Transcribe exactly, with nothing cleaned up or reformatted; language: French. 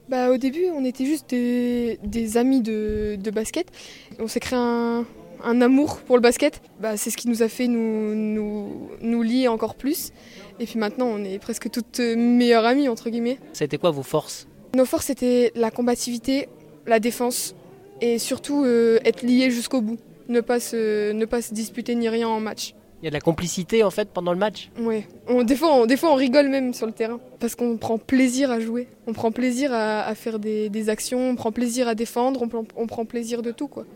Bah, au début, on était juste des, des amis de, de basket. On s'est créé un, un amour pour le basket. Bah, c'est ce qui nous a fait nous, nous, nous lier encore plus. Et puis maintenant, on est presque toutes meilleures amies, entre guillemets. C'était quoi vos forces? Nos forces, c'était la combativité, la défense et surtout euh, être liés jusqu'au bout. Ne pas, se, ne pas se disputer ni rien en match. Il y a de la complicité en fait pendant le match? Ouais. On, des, fois, on, des fois, on rigole même sur le terrain parce qu'on prend plaisir à jouer. On prend plaisir à, à faire des, des actions, on prend plaisir à défendre, on, on prend plaisir de tout, quoi.